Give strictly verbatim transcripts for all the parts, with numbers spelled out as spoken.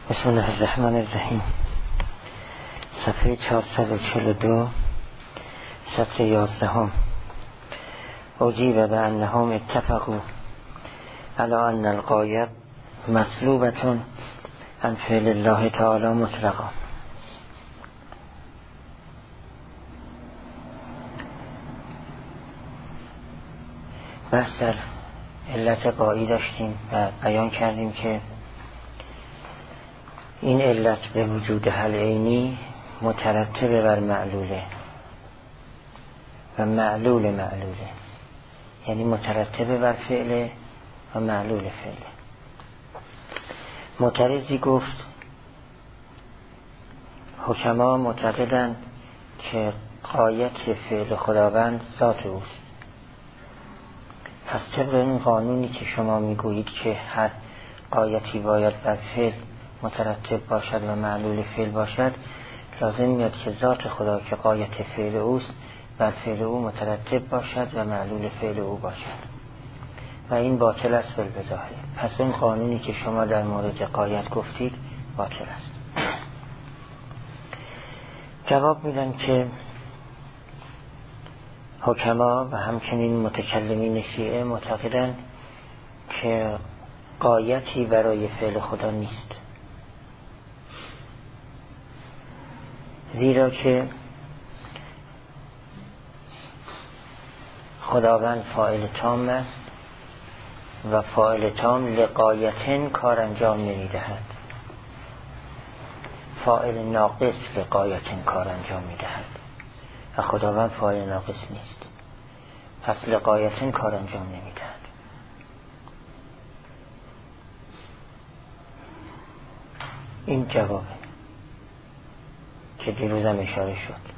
بسم الله الرحمن الرحیم. صفحه چهارصد و چهل و دو، سطر یازدهم. اجیب به انهم اتفقوا علی ان الغایه مسلوبة عن فعل الله تعالی مطلقا. بحث در علت غایی داشتیم و بیان کردیم که این علت به وجود حل عینی مترتب بر معلوله و معلول معلوله، یعنی مترتب بر فعله و معلول فعله. معترضی گفت حکما معتقدند که غایت فعل خداوند ذات اوست. پس طبق این قانونی که شما میگویید که هر غایتی باید بر فعل مترتب باشد و معلول فعل باشد، لازم میاد که ذات خدا که غایت فعل اوست بر فعل او مترتب باشد و معلول فعل او باشد و این باطل است بالبظاهر. پس اون قانونی که شما در مورد غایت گفتید باطل است. جواب میدم که حکما و همچنین متکلمین شیعه معتقدند که غایتی برای فعل خدا نیست، زیرا که خداوند فاعل تام است و فاعل تام لغایتن کار انجام نمیدهد، فاعل ناقص لغایتن کار انجام میدهد و خداوند فاعل ناقص نیست، پس لغایتن کار انجام نمیدهد. این جوابه که دیروزم اشاره شد.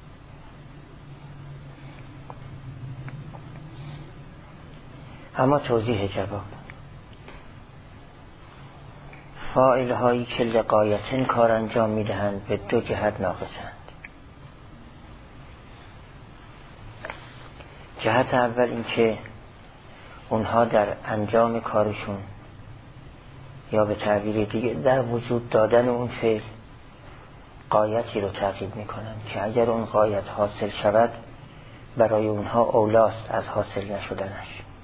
اما توضیح جواب: فاعل هایی که لغایتن کار انجام میدهند به دو جهت ناقصند. جهت اول این که اونها در انجام کارشون یا به تعبیر دیگه در وجود دادن اون فعل غایتی رو تعقیب میکنن که اگر اون غایت حاصل شود برای اونها اولاست از حاصل نشدنش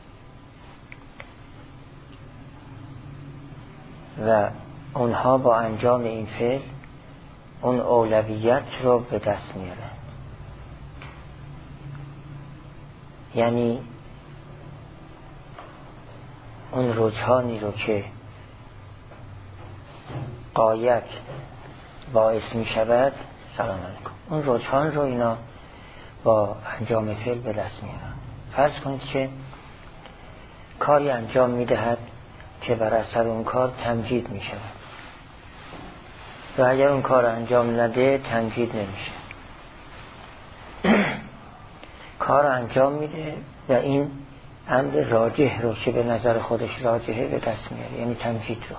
و اونها با انجام این فعل اون اولویت رو به دست میارن. یعنی اون رجحانی رو که غایت باعث می شود سلام علیکم اون رجحان رو اینا با انجام فعل به دست میارن. فرض کنید که کاری انجام می دهد که بر اثر اون کار تمجید می شود و اگر اون کار انجام نده تمجید نمیشه. کار انجام میده و این امر راجح رو که به نظر خودش راجحه به دست میاره، یعنی تمجید رو،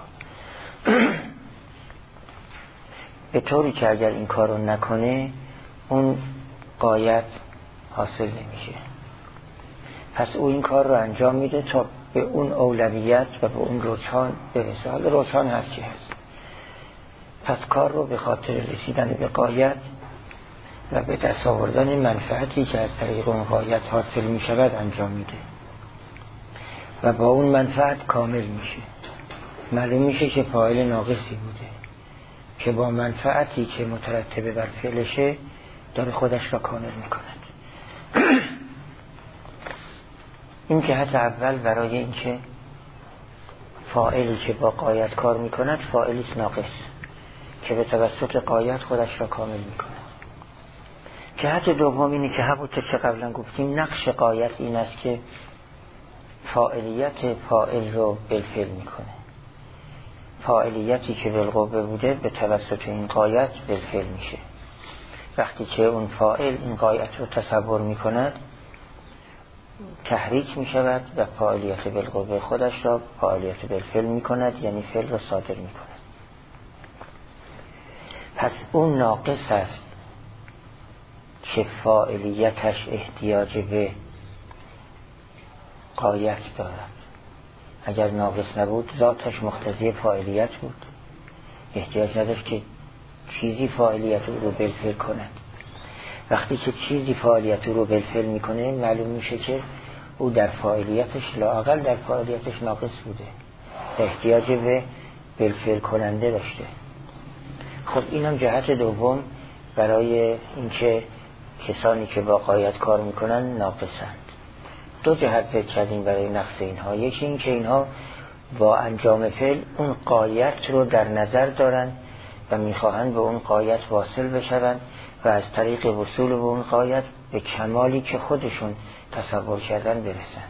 به طوری که اگر این کار رو نکنه اون غایت حاصل نمیشه. پس او این کار رو انجام میده تا به اون اولویت و به اون رجحان برسه. حالا رجحان هر چی هست، پس کار رو به خاطر رسیدن به غایت و به دست آوردن منفعتی که از طریق اون غایت حاصل می شود انجام میده و با اون منفعت کامل میشه. معلوم میشه که فاعل ناقصی بوده که با منفعتی که مترتبه بر فعلشه داره خودش را کامل میکند. این جهت اول برای اینکه فاعلی که با غایت کار میکند فاعلی ناقص که به توسط غایت خودش را کامل میکند. جهت دوم اینه که همونطور که قبلا گفتیم نقش غایت این است که فاعلیت فاعل رو بالفعل میکنه. فاعلیتی که بالقوه بوده به توسط این غایت بالفعل میشه. وقتی که اون فاعل این غایت رو تصور میکند تحریک میشود و فاعلیت بالقوه خودش را فاعلیت بالفعل میکند، یعنی فعل رو صادر میکند. پس اون ناقص است که فاعلیتش احتیاج به غایت دارد. اگر ناقص نبود ذاتش مقتضی فاعلیت بود، احتیاج نداشت که چیزی فاعلیت او رو بالفعل کند. وقتی که چیزی فاعلیت او رو بالفعل میکنه معلوم میشه که او در فاعلیتش لااقل در فاعلیتش ناقص بوده، احتیاج به بالفعل کننده داشته. خب اینم جهت دوم برای اینکه کسانی که با غایت کار میکنن ناقصند. دو جهت ذکر کردیم برای نقص اینها. یکی این که اینها با انجام فعل اون غایت رو در نظر دارن و میخواهند به اون غایت واصل بشون و از طریق وصول به اون غایت به کمالی که خودشون تصور کردن برسند.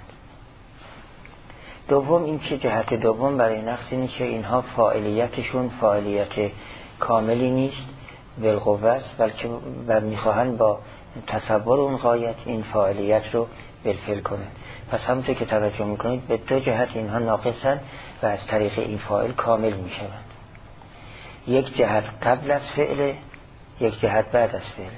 دوم این که جهت دوم برای نقص اینه که اینها فاعلیتشون فاعلیت کاملی نیست، بالقوه است، بلکه و میخواهند با تصور اون غایت این فاعلیت رو بالفعل کنند. پس همونطور که توجه میکنید به دو جهت اینها ناقصند و از طریق این فاعل کامل میشوند. یک جهت قبل از فعل، یک جهت بعد از فعل.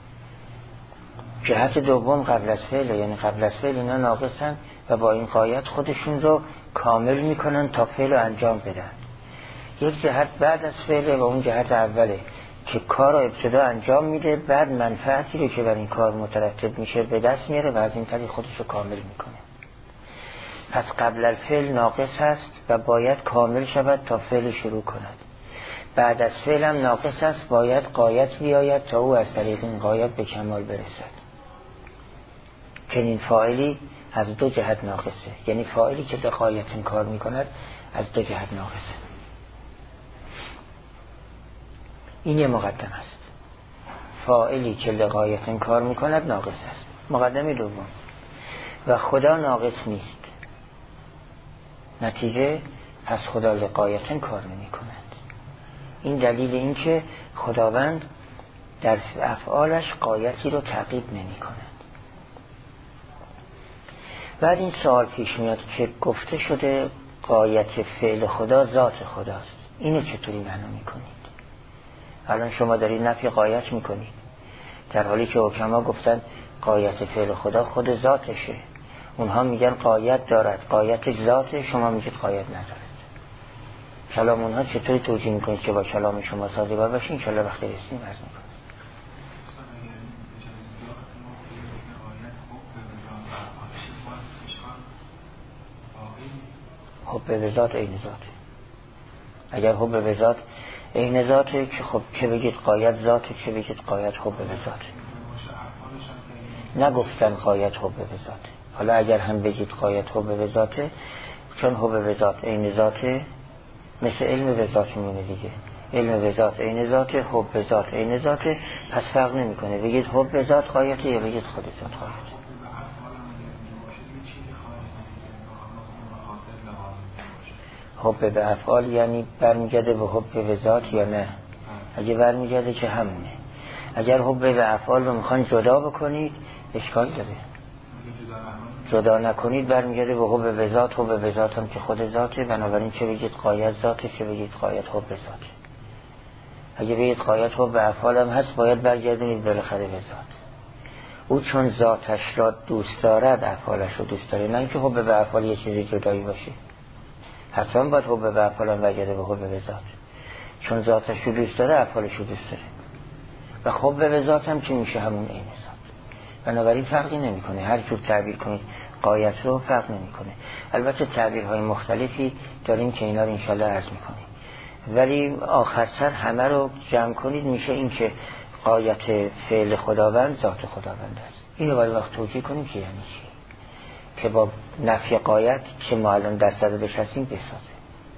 جهت دوم قبل از فعل، یعنی قبل از فعل اینا ناقصند و با این غایت خودشون رو کامل میکنن تا فعل رو انجام بدن. یک جهت بعد از فعل و اون جهت اوله که کار رو ابتدا انجام میده، بعد منفعتی رو که بر این کار مترتب میشه به دست میاره و از این طریق خودش رو کامل میکنه. پس قبل الفعل ناقص هست و باید کامل شود تا فعل شروع کند. بعد از فعل هم ناقص است، باید غایت بیاید تا او از طریق این غایت به کمال برسد. چنین فاعلی از دو جهت ناقصه، یعنی فاعلی که به غایت این کار میکند از دو جهت ناقصه. این یه مقدم است. فاعلی که لغایت این کار میکند ناقص است. مقدم دوم و خدا ناقص نیست. نتیجه پس خدا لغایت این کار نمی کند. این دلیل این که خداوند در افعالش غایتی رو تعقیب نمی کند. بعد این سوال پیش میاد که گفته شده غایت فعل خدا ذات خداست، اینو چطوری معنا میکنید؟ الان شما دارید نفی غایت میکنید در حالی که حکما گفتن غایت فعل خدا خود ذاتشه. اونها میگن غایت دارد، غایت ذاته، شما میگید غایت ندارد. کلام اونها چطوری توجیه میکنید که با کلام شما سازگار باشه؟ ان شاءالله وقتی رسیدیم عرض میکنم. حب به ذات عین ذاته. اگر حب به ذات عین ذاته که خب که بگید غایت ذاته، که بگید غایت حب به ذاته. نگفتن غایت حب به ذاته. حالا اگر هم بگید غایت حب به ذاته، چون حب به ذات عین ذاته مثل علم به ذات میمونه دیگه. علم به ذات عین ذاته، حب به ذات عین ذاته، پس فرق نمیکنه بگید حب به ذات غایته یا بگید خود ذات غایته. حب به افعال یعنی برمیگرده به حب به ذات یا نه؟ اگه برمیگرده که همونه. اگر حب به افعال رو میخواین جدا بکنید اشکال داره. جدا نکنید برمیگرده به حب به ذات. حب به ذات هم که خود ذاته، بنابراین چه بگید غایت ذاته، چه بگید غایت حب به ذاته. اگه بگید غایت حب به افعال هم هست، باید برگردونید بالاخره به ذات. او چون ذاتش را دوست دارد افعالش رو دوست داره، نه اینکه حب به افعال یه چیزی جدایی باشه. حتما باید حب به افعال هم برگرده به حب به ذات. چون ذاتش رو دوست داره افعالش رو دوست داره و حب به ذات هم که میشه همون عین ذات. بنابراین فرقی نمیکنه، هر جور تعبیر کنید غایت رو فرق نمیکنه. البته تعبیرهای مختلفی داریم که اینا رو انشالله عرض میکنیم، ولی آخر سر همه رو جمع کنید میشه این که غایت فعل خداوند ذات خداوند است. اینو باید وقت توجیه کنیم که یعنی چی، که با نفی غایت که ما الان در صددش هستیم بسازه.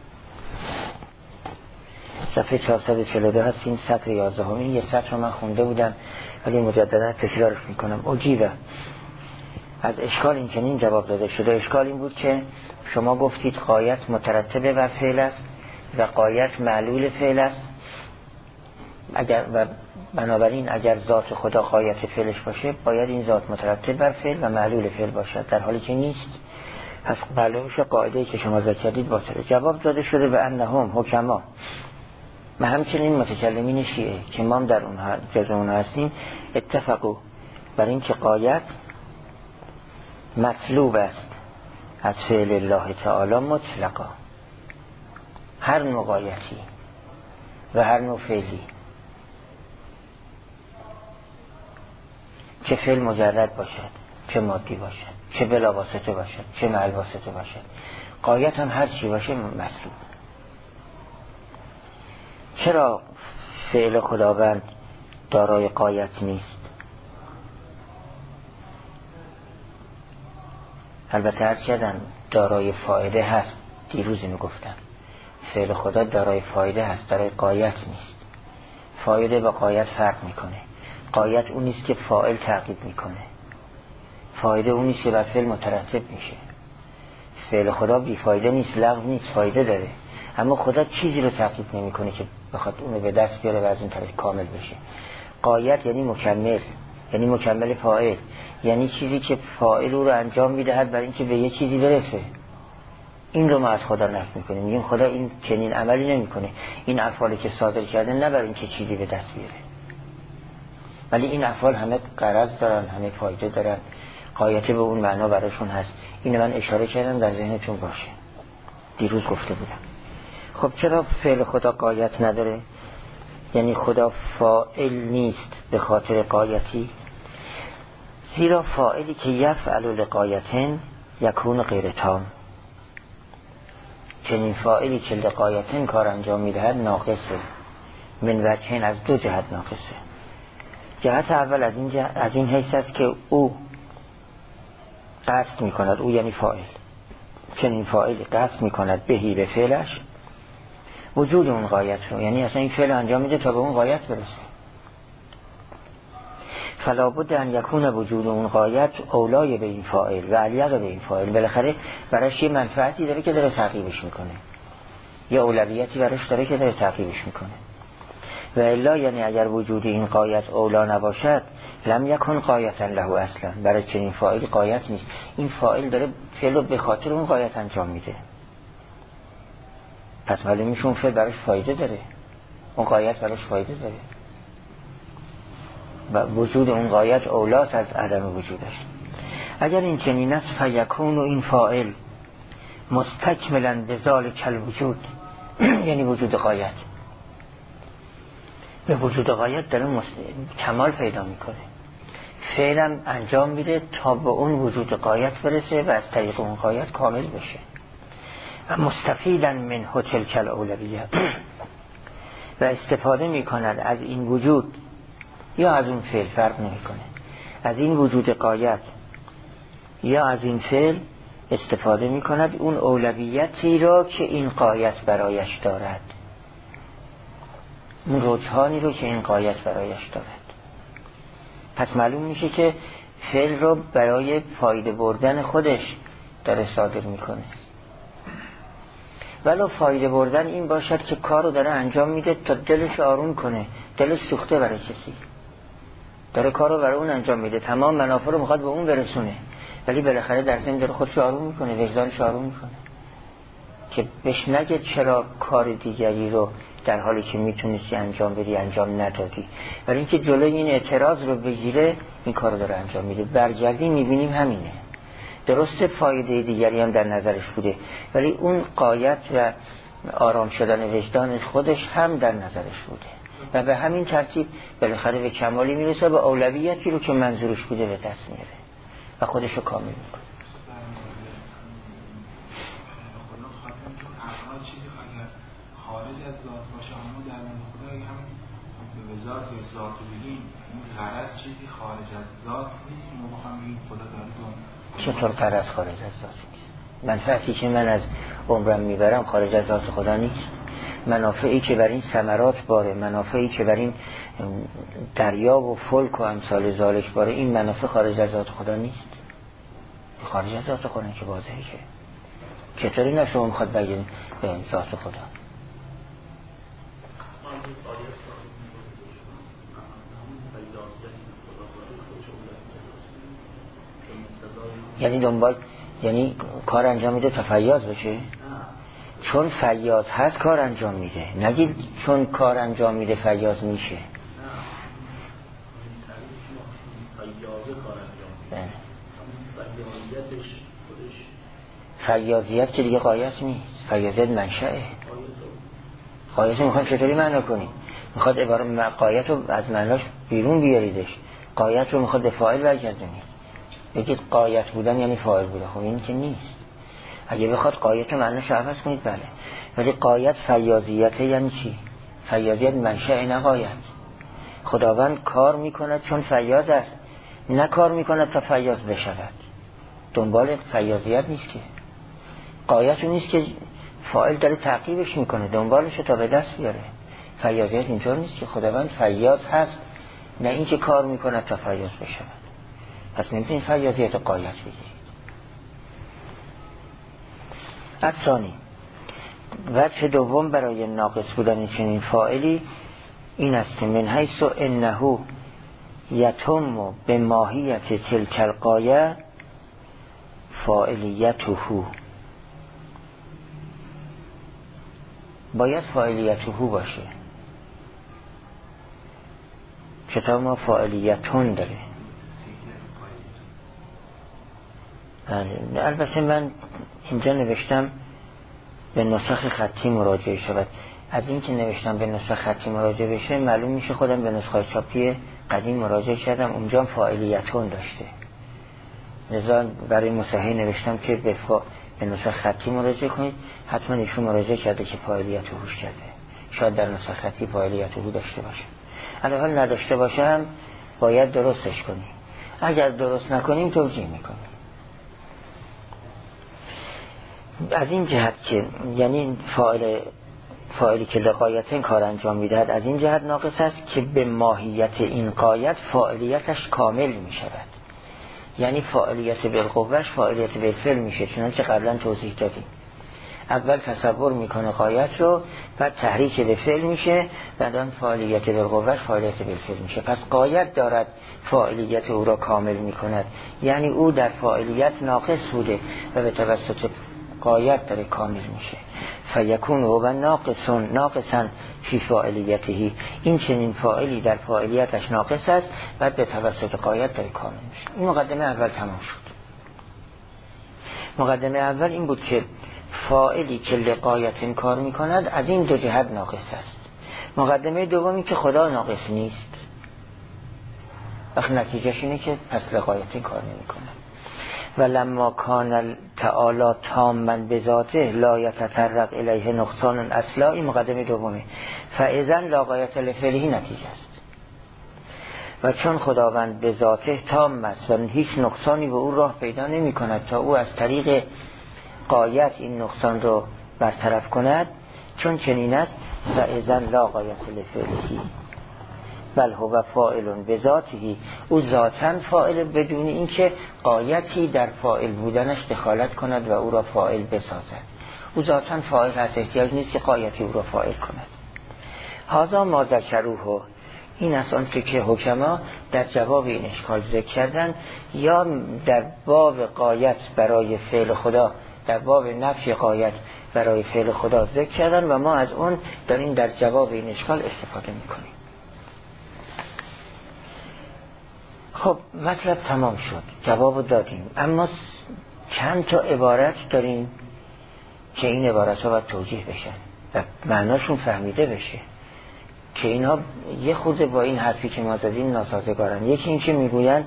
صفحه چهارصد و چهل و دو هستیم، سطر یازده. این یه سطر رو من خونده بودم ولی مجددا تکرارش میکنم. عجیبه از اشکال این چنین جواب داده شده. اشکال این بود که شما گفتید غایت مترتبه بر فعل است و غایت معلول فعل است، اگر و بنابراین اگر ذات خدا غایت فعلش باشه باید این ذات مترتب بر فعل و معلول فعل باشد، در حالی که نیست. پس معلومش قاعده‌ای که شما ذکر کردید باطله. جواب داده شده به انهم حکما و همچنین متکلمین شیعه که ما در اونها جز اونها هستیم اتفقوا بر این که غایت مطلوب است از فعل الله تعالی مطلقا، هر نوع غایتی و هر نوع فعلی، چه فعل مجرد باشد، چه مادی باشد، چه بلا واسطه باشد، چه مع واسطه باشد، غایت هم هر چی باشه مطلوب. چرا فعل خداوند دارای غایت نیست؟ البته هر چیدن دارای فایده هست، دیروز اینو گفتم، فعل خدا دارای فایده هست، دارای غایت نیست. فایده با غایت فرق میکنه. غایت اون نیست که فاعل تعقیب میکنه، فایده اون نیست که بر فعل مترتب میشه. فعل خدا بی فایده نیست، لغو نیست، فایده داره، اما خدا چیزی رو تعقیب نمیکنه که بخواد اونو به دست بیاره و از این طریق کامل بشه. غایت یعنی مکمل، یعنی مکمل فاعل، یعنی چیزی که فاعل او رو انجام میدهد برای اینکه به یه چیزی برسه. این رو ما از خدا نفی میکنیم، میگیم خدا این چنین عملی نمیکنه، این افعالی که صادر کرده نه برای اینکه چیزی به دست بیاره، ولی این افعال همه غرض دارن، همه فایده دارن، غایت به اون معنا براشون هست. اینو من اشاره کردم در ذهنتون باشه، دیروز گفته بودم. خب چرا فعل خدا غایت نداره؟ یعنی خدا فاعل نیست به خاطر غایتی؟ زیرا فاعلی که یفعل لغایتن یکون غیر تام، چنین فاعلی که لغایتن کار انجام میدهد ناقصه. من وجهین، از دو جهت ناقصه. جهت اول از این, جهت از این حیث است که او قصد میکند، او یعنی فاعل، چنین فاعلی قصد میکند بهی به فعلش وجود اون غایت رو، یعنی اصلا این فعل انجام میده تا به اون غایت برسه. فلا بد ان یکون وجود اون غایت اولای به این فاعل و علیق به این فاعل. بالاخره براش یه منفعتی داره که داره تعقیبش میکنه، یه اولویتی براش داره که داره تعقیبش میکنه. و الا یعنی اگر وجود این غایت اولا نباشد لم یکن غایتا له اصلا، برای چنین فاعل غایت نیست. این فاعل داره فعل رو به خاطر اون غایت انجام میده، پس معلوم میشه اون فعل براش فایده داره، اون غایت براش فایده داره و وجود اون غایت اولاست از عدم وجودش. اگر این چنین است فیکون و این فاعل مستکملا به ذالک الوجود، یعنی وجود غایت به وجود غایت داره مست... کمال پیدا میکنه، فعلم انجام میده تا به اون وجود غایت برسه و از طریق اون غایت کامل بشه. و مستفیدا من تلک الاولویه، و استفاده میکند از این وجود یا از اون فعل، فرق نمیکنه، از این وجود غایت یا از این فعل استفاده میکند اون اولویتی را که این غایت برایش دارد، اون رجحانی رو که این غایت برایش دارد. پس معلوم میشه که فعل رو برای فایده بردن خودش داره صادر میکنه، ولو فایده بردن این باشد که کار رو داره انجام میده تا دلش آروم کنه، دلش سوخته برای کسی، داره کار رو برای اون انجام میده، تمام منافع رو میخواد به اون برسونه، ولی بالاخره در ضمن داره خودش آروم میکنه، وجدانش آروم میکنه که بهش نگه چرا کار دیگری رو در حالی که میتونستی انجام بدی انجام ندادی، ولی اینکه جلوی این اعتراض رو بگیره این کار رو داره انجام میده. برگردیم میبینیم همینه، درسته فایده دیگری هم در نظرش بوده، ولی اون غایت و آرام شدن وجدان خودش هم در نظرش بوده و به همین ترتیب بالاخره به کمالی میرسه، به اولویتی رو که منظورش بوده به دست میاره و خودش رو کامل میکنه. خارج از ذات باشه، اما در مورد خدا هم به ذات یا ذات بگیم این غرض چیزی خارج از ذات نیست، ما بخوام بگیم خدا داره. چطور غرض خارج از ذات نیست؟ منفعتی که من از عمرم میبرم خارج از ذات خدا نیست؟ منافعی که بر این ثمرات باره، منافعی که بر این دریا و فلک و امثال ذالک باره، این منافع خارج از ذات خدا نیست؟ خارج از ذات خدا که واضحه که چطوری نه شما میخواد بگین به این ذات خدا؟ یعنی دنبال، یعنی کار انجام میده تا فیاض بشه؟ چون فیاض هست کار انجام میده، نگید چون کار انجام میده فیاض میشه. فیاضیت که دیگه غایت نیست، فیاضیت منشأه. قایت رو میخوایم چطوری معنا کنیم؟ میخواد عبارت قایت رو از معناش بیرون بیاریدش، قایت رو میخواد به فاعل برگردونید، بگید قایت بودن یعنی فاعل بوده. خب این که نیست. اگه بخواد قایت رو معناش عوض کنید بله، ولی قایت فیاضیت یعنی چی؟ فیاضیت منشأ نه قایت. خداوند کار میکند چون فیاض است، نه کار میکند تا فیاض بشود. دنبال فیاضیت نیست که، قایت رو نیست که فاعل داره تعقیبش میکنه دنبالش تا به دست بیاره. فیاضیت اینطور نیست که خداوند فیاض هست، نه این که کار میکند تا فیاض بشود. پس نمیتونید فیاضیت رو قایت بگیرید. الثانی، وجه دوم برای ناقص بودن چنین فاعلی این است که من حیث انه یتم به ماهیت تلک الغایه فاعلیته، باید فاعلیته باشه. کتاب ما فاعلیتون داره. البته من اینجا نوشتم به نسخ خطی مراجعه شود. از این که نوشتم به نسخ خطی مراجعه بشه معلوم میشه خودم به نسخه چاپی قدیم مراجعه کردم، اونجا فاعلیتون داشته. لذا برای مصحح نوشتم که به, فا... به نسخ خطی مراجعه کنید. حتما ایشون مراجعه کرده که فاعلیته هوش کرده، شاید در نسخ خطی فاعلیته هو داشته باشه. الان نداشته باشه هم باید درستش کنیم. اگر درست نکنیم توجیه میکنیم. از این جهت که یعنی فاعل فاعلی که لغایتین کار انجام میدهد از این جهت ناقص است که به ماهیت این قایت فاعلیتش کامل میشود. یعنی فاعلیت بالقوهش فاعلیت بالفعل میشه، چنانچه قبلا توضیح دادیم. اول تصور میکنه قایت رو، بعد تحریک به فعل میشه، بعدان فاعلیت بالقوهش فاعلیت بالفعل میشه. پس قایت دارد فاعلیت او را کامل میکند، یعنی او در فاعلیت ناقص بوده و به توسط قایت داره کامل میشه. فیکون هو ناقصون ناقصا فی فاعلیته، این چنین فاعلی در فاعلیتش ناقص است و به توسط قایت داره کامل میشه. این مقدمه اول تمام شد. مقدمه اول این بود که فاعلی که لغایت کار میکند از این دو جهت ناقص است. مقدمه دومی که خدا ناقص نیست، وقت نتیجهش اینه که پس لغایت کار نمیکند. و لما کان تعالی تاما بذاته لا یتطرق الیه نقصان اصلا، این مقدمه دومه. فاذا لا غایت لفعله نتیجه است. و چون خداوند به ذاته تام است و هیچ نقصانی به او راه پیدا نمی کند تا او از طریق غایت این نقصان رو برطرف کند، چون چنین است فاذا لا غایت لفعله بل هو فاعل بذاته، او ذاتاً فاعل بدون اینکه غایتی در فاعل بودنش دخالت کند و او را فاعل بسازد. او ذاتاً فاعل هست، احتیاج نیست که غایتی او را فاعل کند. هذا ما ذکروه، این است آنچه که حکما در جواب این اشکال ذکر کردن، یا در باب غایت برای فعل خدا، در باب نفی غایت برای فعل خدا ذکر کردن و ما از اون داریم در جواب این اشکال استفاده میکنیم. خب مطلب تمام شد، جواب دادیم، اما چند تا عبارت داریم که این عبارت ها باید توجیه بشن و معناشون فهمیده بشه که اینها یه خورده با این حرفی که ما زدیم ناسازگارن. یکی این که میگوین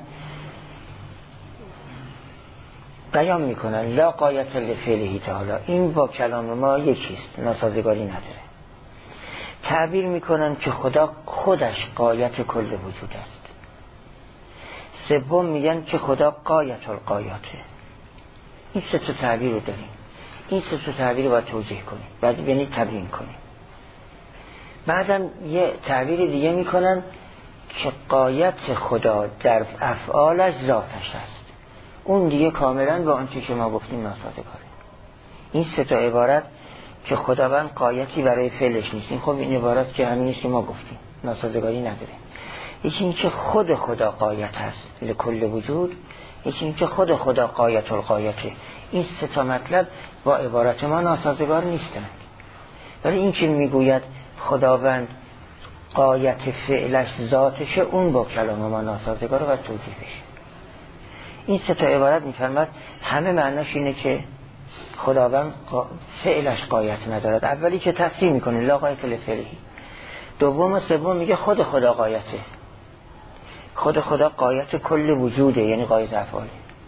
بیان میکنن لا غایت لفعله تعالی، این با کلام ما یکیست، ناسازگاری نداره. تعبیر میکنن که خدا خودش غایت کل وجود است. سوم میگن که خدا غایت الغایاته. این سه تا تعبیر رو داریم، این سه تا تعبیر رو باید توجیه کنیم، بعد یعنی تبیین کنیم. بعدم یه تعبیر دیگه میکنن که غایت خدا در افعالش ذاتش است، اون دیگه کاملا با آنچه که ما گفتیم ناسازگاره. این سه تا عبارت که خداوند غایتی برای فعلش نیست، این خب این عبارت که همین است که ما گفتیم ناسازگاری نداره. یکی این که خود خدا غایت هست لکل وجود، یکی این که خود خدا غایت الغایته. این سه تا مطلب با عبارت ما ناسازگار نیستند، ولی این که میگوید خداوند غایت فعلش ذاتشه، اون با کلام ما ناسازگار و توجیه بشه. این سه تا عبارت میفرماد همه معناش اینه که خداوند فعلش قایت ندارد. اولی که تصریح میکنه لا غایت لفعله، دوم و سوم میگه خود خدا قایته. خود خدا قایت کل وجوده، یعنی قایت افعال.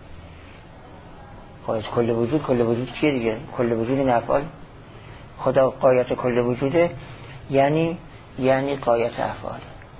قایت کل وجود، کل وجود چیه دیگه؟ کل وجود این افعال. خدا قایت کل وجوده یعنی یعنی قایت افعال.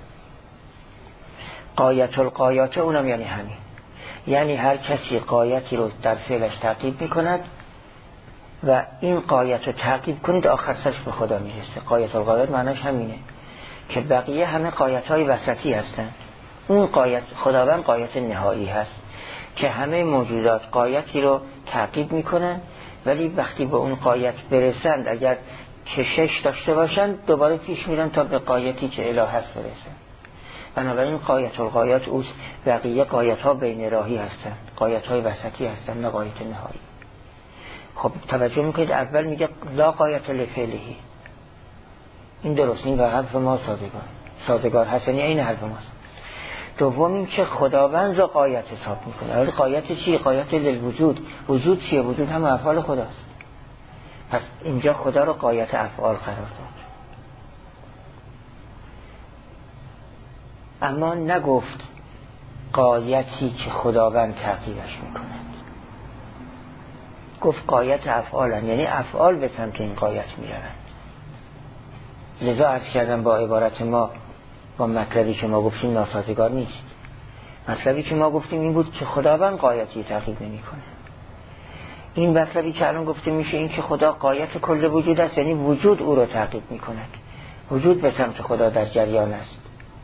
قایت القایات اونم یعنی همین، یعنی هر کسی قایتی رو در فعلش تعقیب میکند و این قایت رو تعقیب کنید آخر سرش به خدا میرسه. قایت القایات معناش همینه که بقیه همه قایت های وسطی هستن، اون قایت خداوند قایت نهایی هست که همه موجودات قایتی رو تعقیب میکنن، ولی وقتی به اون قایت برسند اگر کشش داشته باشند دوباره پیش میرن تا به قایتی که اله هست برسن. بنابراین قایت القایات اوست، بقیه قایت ها بین راهی هستن، قایت های وسطی هستن، نه قایت نهایی. خب توجه میکنید اول میگه لا قایت لفعله، این درست، این و حرف ما سازگار سازگار هست، یعنی این حرف ماست. دوم این که خداوند را قایت حساب میکنه. ولی قایت چیه؟ قایت للوجود. وجود چیه؟ وجود هم افعال خداست. پس اینجا خدا را قایت افعال قرار داد، اما نگفت قایتی که خداوند تعقیبش میکند. گفت قایت افعالن، یعنی افعال به سمت این قایت میرن. لذا عرض کردم با عبارت ما با مطلبی که ما گفتیم ناسازگار نیست. مطلبی که ما گفتیم این بود که خداوند قایتی تعقیب نمیکنه. این مطلبی که الان گفته میشه این که خدا قایت کل وجود است، یعنی وجود او رو تعقیب میکند، وجود به سمت خدا در جریان است.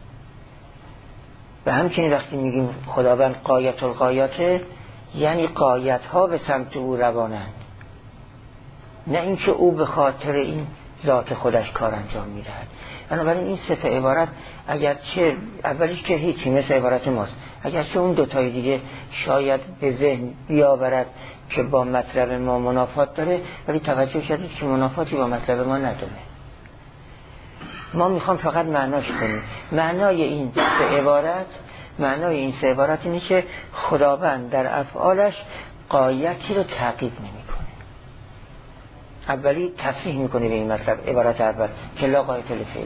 و همچنین وقتی میگیم خداوند قایت القایاته یعنی قایت ها به سمت او روانند، نه اینکه او به خاطر این ذات خودش کار انجام میدهد. بنابراین این سه تا عبارت اگرچه اولیش که هیچی مثل عبارت ماست، اگرچه اون دوتای دیگه شاید به ذهن بیاورد که با مطلب ما منافات داره، ولی توجه کردید که منافاتی با مطلب ما نداره. ما میخوام فقط معناش کنیم. معنای این سه عبارت معنای این سه عبارت اینه که خداوند در افعالش قایتی رو تعقیب نمیکنه. اولی تصریح میکنه به این مطلب، عبارت اول که لا قایت لفعله.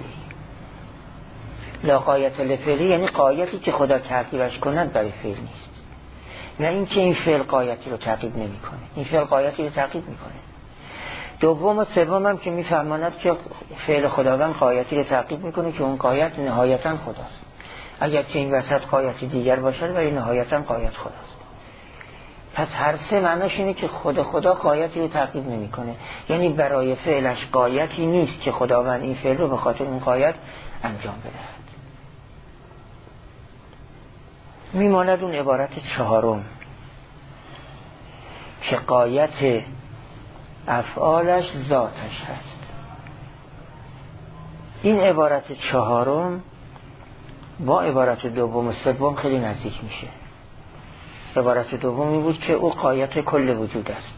لا قایت لفعله یعنی قایتی که خدا تعقیبش کند برای فعل نیست، نه اینکه این فعل قایتی رو تعقیب نمیکنه. این فعل قایتی رو تعقیب میکنه. دوم و سوم هم که میفهماند که فعل خداوند قایتی رو تعقیب میکنه که اون قایت نهایتا خداست. اگر که این وسط قایتی دیگر باشد ولی نهایتا قایت خداست. پس هر سه معناش اینه که خود خدا قایتی رو تعقیب نمیکنه، یعنی برای فعلش قایتی نیست که خداوند این فعل رو به خاطر اون قایت انجام بدهد. میماند اون عبارت چهارم که قایت افعالش ذاتش هست. این عبارت چهارم با عبارت دوم و سوم خیلی نزدیک میشه. عبارت دومی بود که او قایت کل وجود است،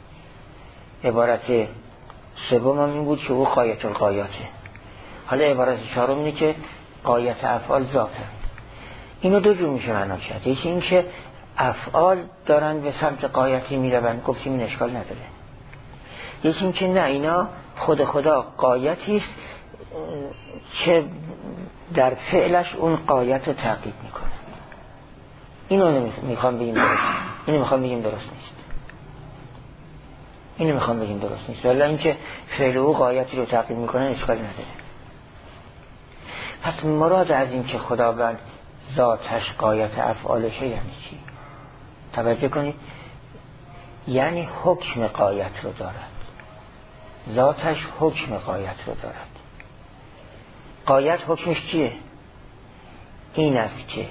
عبارت سوم هم این بود که او قایت القایاته. حالا عبارت چهارم اینه که قایت افعال ذاته. اینو دو جور میشه معنا کرد. یکی این که افعال دارن به سمت قایتی میروند، گفتیم این اشکال نداره. یکی این که نه، اینا خود خدا قایتی است که در فعلش اون قایت رو تعقیب میکنه. اینو میخوام بگیم درست، اینو میخوام بگیم درست نیست. اینو میخوام بگیم درست نیست. ولی اینکه فعل او قایتی رو تعقیب میکنه اشکالی نداره. پس مراد از این که خداوند ذاتش قایت افعالشه یعنی چی؟ توجه کنید، یعنی حکم قایت رو دارد. ذاتش حکم قایت رو دارد. قایت حکمش چیه؟ این است که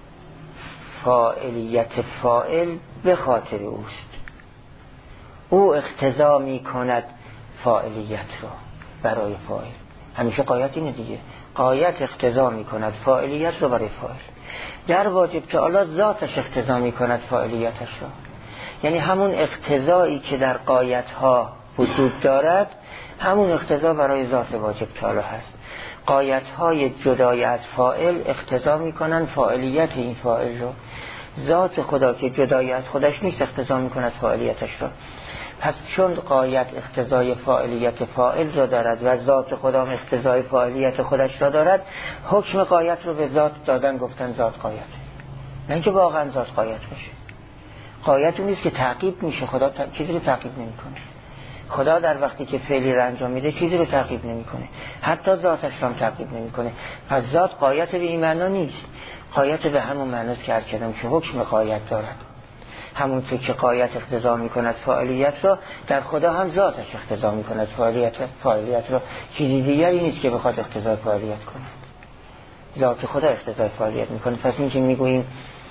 فاعلیت فاعل به خاطر اوست، او اقتضا می کند فاعلیت رو برای فاعل. همیشه قایت اینه دیگه، قایت اقتضا می کند فاعلیت رو برای فاعل. در واجب تعالی ذاتش اقتضا می کند فاعلیتش رو، یعنی همون اقتضایی که در قایت ها وجود دارد همون اقتضا برای ذات واجب تعالی هست. قایت های جدای از فاعل اقتضا می کنند فاعلیت این فاعل رو. ذات خدا که جدای از خودش نیست اقتضا می کند فاعلیتش رو. پس چون قایت اقتضای فاعلیت فاعل را دارد و ذات خدا اقتضای فاعلیت خودش را دارد، حکم قایت رو به ذات دادن، گفتن ذات قایت، نه اینکه واقعا ذات قایت میشه. قایت اون نیست که تعقیب میشه، خدا ت... چیزی رو تعقیب نمیکنه. خدا در وقتی که فعلی رو انجام میده چیزی رو تعقیب نمیکنه، حتی ذاتش هم تعقیب نمیکنه. پس ذات قایت به این معنا نیست. قایت به همون معناست که عرض کردم که حکم قایت دارد. همون که قایت اقتضا میکند فاعلیت را، در خدا هم ذاتش اقتضا میکند فاعلیت فاعلیت را. چیزی دیگری نیست که بخواد اقتضای فاعلیت کند. ذات خدا اقتضای فاعلیت میکنه. پس این که میگوییم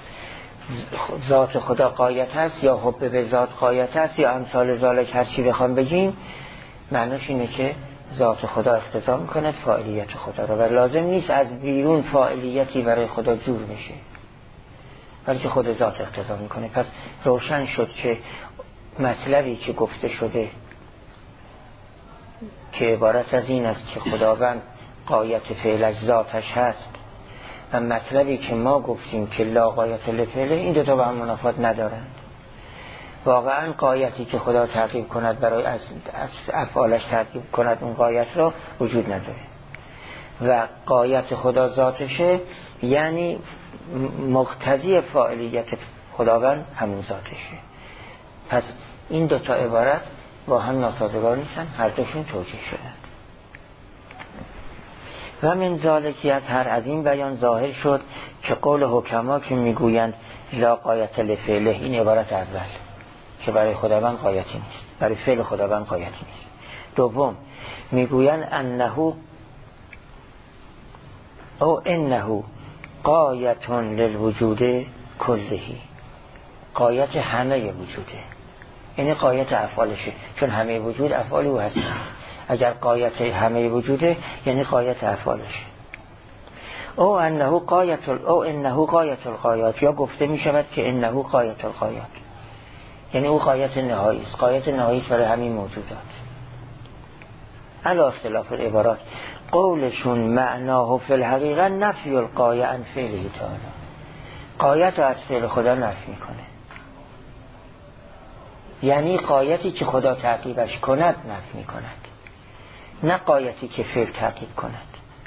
ذات خدا قایت هست یا حب به ذات قایت هست یا امثال ذالک هر چی بخوام بگیم، معناش اینه که ذات خدا اقتضا میکنه فاعلیت خدا را و لازم نیست از بیرون فاعلیتی برای خدا جور بشه، بلکه خود ذات اقتضا میکنه. پس روشن شد که مطلبی که گفته شده که عبارت از این است که خداوند قایت فعلش ذاتش هست و مطلبی که ما گفتیم که لا قایت لفعله، این دو تا با هم منافات ندارند. واقعا قایتی که خدا تعقیب کند برای از, از افعالش تعقیب کند اون قایت را وجود نداره و قایت خدا ذاتشه، یعنی مقتضی فاعلیت خداوند همون ذاتشه. پس این دو تا عبارت با هم ناسازگار نیستن، هر دوشون توجیه شدن. و من ذالکی از هر از این بیان ظاهر شد که قول حکما که میگویند لا قایت لفعله، این عبارت اول که برای خداوند قایتی نیست، برای فعل خداوند قایتی نیست. دوم میگویند انه او انه قایتون للوجود کلهی، قایت همه وجوده، یعنی قایت افعالشه، چون همه وجود افعال او هست. اگر قایت همه وجوده یعنی قایت افعالشه. او انه قایت ال... او انه قایت القایات، یا گفته می شود که انه قایت القایات، یعنی او قایت نهایی است، قایت نهایی است برای همین موجودات. علی اختلاف العبارات، قولشون معناه فی الحقیقه نفی القایه عن فعله تعالی، قایت از فعل خدا نفی میکنه، یعنی قایتی که خدا تعقیبش کند نفی میکند، نه قایتی که فعل تعقیب کند.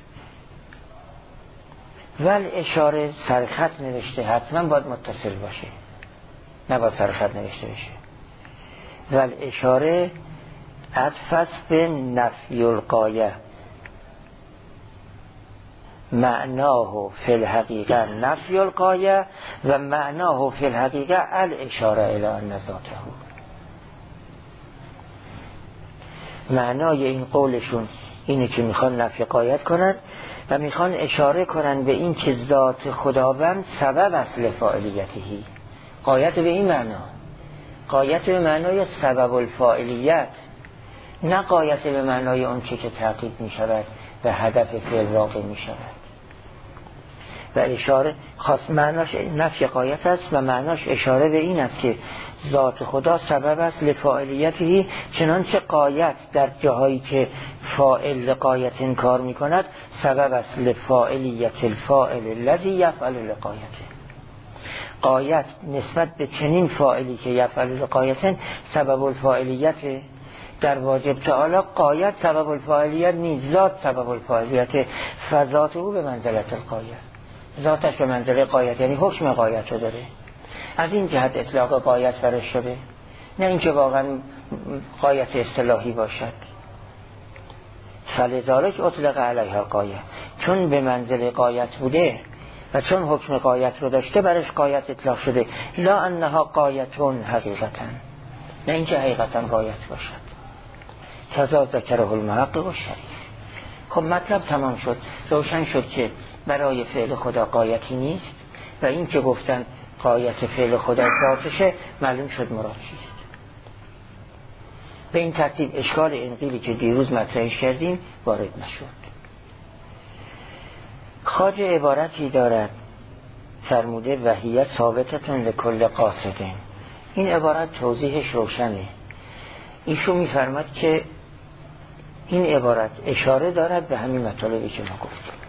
ول اشاره سرخط نوشته حتما باید متصل باشه، نه باید سرخط نوشته بشه. ول اشاره عطف به نفی القایه، معناه فی الحقیقه نفی القایه و معناه فی الحقیقه الاشاره الی ان ذاته. معنای این قولشون اینه که میخوان نفی قایت کنن و میخوان اشاره کنن به این که ذات خداوند سبب اصل فاعلیتهی. قایت به این معنا، قایت به معنای سبب الفاعلیت، نه قایت به معنای اون چه که تعقیب میشود و هدف فعل واقع میشود. و اشاره خاص معناش نفی قایت است و معناش اشاره به این است که ذات خدا سبب است لفاعلیته، چنانچه قایت در جاهایی که فاعل قایت انکار میکند سبب است لفاعلیت الفاعل الذی یفعل لقایته. قایت نسبت به چنین فاعلی که یفعل لقایته سبب الفاعلیت در واجب تعالی، قایت سبب الفاعلیت نیست، ذات سبب الفاعلیت، فذات او به منزلت القایت، ذاتش به منزله قایت، یعنی حکم قایت رو داره. از این جهت اطلاق قایت برش شده، نه اینکه واقعا قایت اصطلاحی باشد. فلذالک اطلق علیها قایه، چون به منزله قایت بوده و چون حکم قایت رو داشته برش قایت اطلاق شده. لا انها قایتون حقیقتا، نه اینکه حقیقتا قایت باشد. کذا ذکره المحقق و شریف. خب مطلب تمام شد، روشن شد که برای فعل خدا قایتی نیست و این که گفتن قایت فعل خدا ذاتشه معلوم شد مراد چیست. به این ترتیب اشکال انقیلی که دیروز مطرح کردیم وارد نشد. خواجه عبارتی دارد فرموده وحیه ثابتتون لکل قاصدین. این عبارت توضیحش روشنه. ایشون میفرماد که این عبارت اشاره دارد به همین مطالبی که ما گفتیم.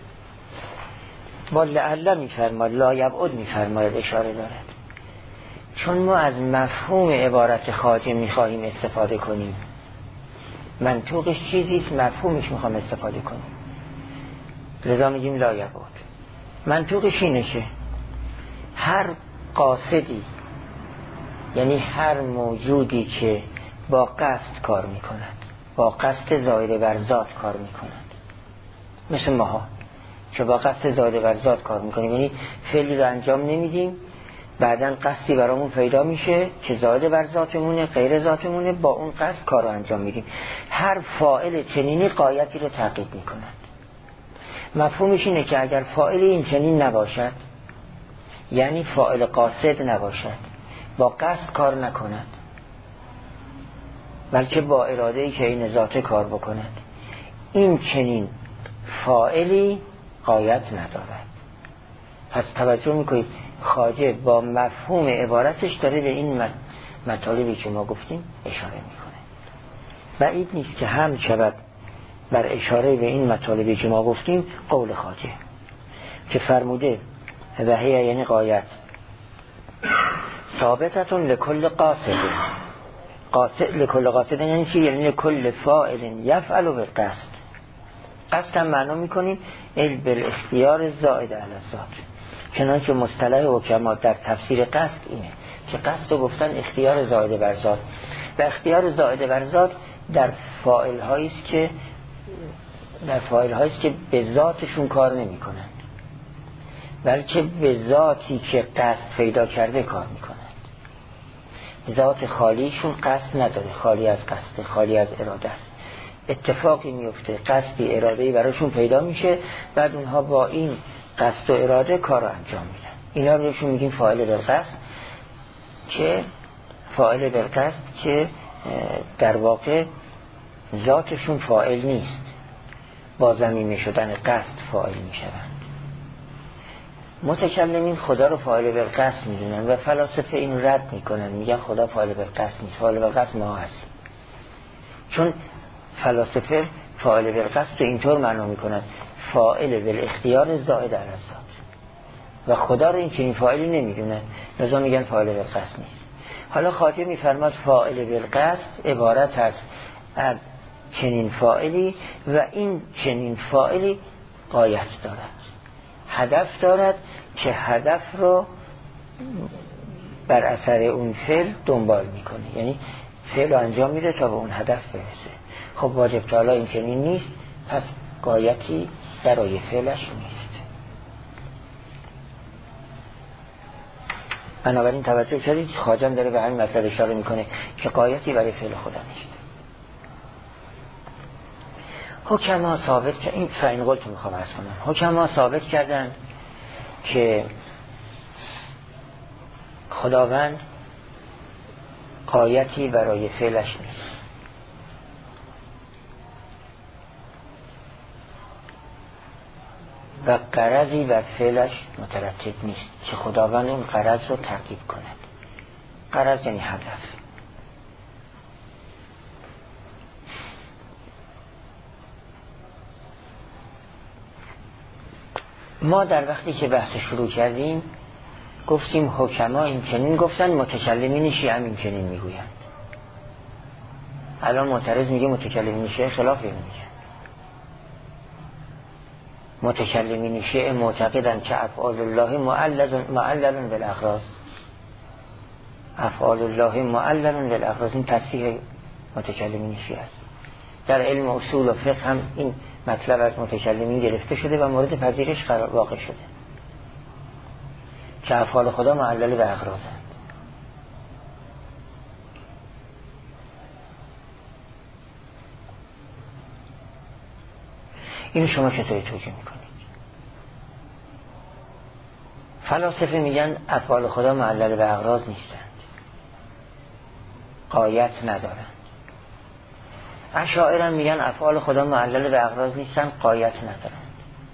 با لعله میفرماد، لا یبعد میفرماد اشاره دارد. چون ما از مفهوم عبارت خواجه میخواهیم استفاده کنیم، منطوقش چیزیست، مفهومش میخوام استفاده کنیم، لذا میگیم لا یبعد. منطوقش اینه که هر قاصدی، یعنی هر موجودی که با قصد کار میکند، با قصد زائد بر ذات کار میکند، مثل ماها که با قصد زائد بر ذات کار میکنیم، یعنی فعلی رو انجام نمیدیم، بعدن قصدی برامون پیدا میشه که زائد بر ذاتمونه، غیر ذاتمونه، با اون قصد کار رو انجام میدیم. هر فاعل چنینی غایتی رو تحقیق میکند. مفهومش اینه که اگر فاعل این چنین نباشد، یعنی فاعل قاصد نباشد، با قصد کار نکند، بلکه با اراده‌ای که این ذاته کار بکند، این چنین فاعلی غایت ندارد. پس توجه میکنید خواجه با مفهوم عبارتش داره به این مطالبی که ما گفتیم اشاره میکنه. بعید نیست که هم شود بر اشاره به این مطالبی که ما گفتیم قول خواجه که فرموده و هی یعنی غایت ثابتتون لکل قاصد. قاصد لکل قاصد یعنی چی؟ یعنی لکل فاعل یفعل بالقصد. قصد هم معنا میکنیم ال بالاختیار زائد علی الذات، چنانکه مصطلح حکما در تفسیر قصد اینه که قصد رو گفتن اختیار زائد بر ذات، و اختیار زائد بر ذات در فاعل هایی است که در فاعل هایی است که به ذاتشون کار نمی کنند، بلکه به ذاتی که قصد پیدا کرده کار می کنند. ذات خالیشون قصد نداره، خالی از قصد، خالی از اراده است. اتفاقی میفته، قصدی اراده‌ای براشون پیدا میشه، بعد اونها با این قصد و اراده کار رو انجام میدن. اینا رو بهشون میگیم فاعل بالقصد، که فاعل بالقصد که در واقع ذاتشون فاعل نیست، با ضمیر شدن قصد فاعل میشن. متکلمین خدا رو فاعل بالقصد میدونن و فلاسفه این رد میکنن، میگن خدا فاعل بالقصد نیست، فاعل بالقصد ما هست. چون فلاسفه فاعل بالقصد رو اینطور معنا میکنن فاعل بالاختیار زائد علی الذات، و خدا رو این چنین فاعلی نمیدونن، لذا میگن فاعل بالقصد نیست. حالا خواجه میفرماد فاعل بالقصد عبارت است از چنین فاعلی و این چنین فاعلی غایت دارد، هدف دارد که هدف رو بر اثر اون فعل دنبال میکنه، یعنی فعل رو انجام میده تا به اون هدف برسه. خب واجب تعالی این چنین نیست، پس غایتی برای فعلش نیست. بنابراین توجه کردید خواجه داره به همین مسئله اشاره میکنه که غایتی برای فعل خدا نیست. حکما ثابت که این فاین قلت میخوام عرض کنم، حکما ثابت کردن که خداوند غایتی برای فعلش نیست و غرضی بر فعلش مترتب نیست که خداوند اون غرض رو تعقیب کند. غرض یعنی هدف. ما در وقتی که بحث شروع کردیم گفتیم حکما این چنین گفتن، متکلمین شیعه هم این چنین میگویند. الان معترض میگه متکلمین شیعه خلاف میگه. متکلمین شیعه معتقدن که افعال الله معلل معلل بالاغراض، افعال الله معلل بالاغراض. این تصحیح متکلمین شیعه است. در علم اصول و فقه هم این مطلب از متکلمین گرفته شده و مورد پذیرش قرار واقع شده که افعال خدا معلل به اغراضند. اینو شما چطوری توجیه میکنید؟ فلاسفه میگن افعال خدا معلل به اغراض نیستند، غایت ندارند. اشاعره میگن افعال خدا معلل به اغراض نیستن، غایت ندارند.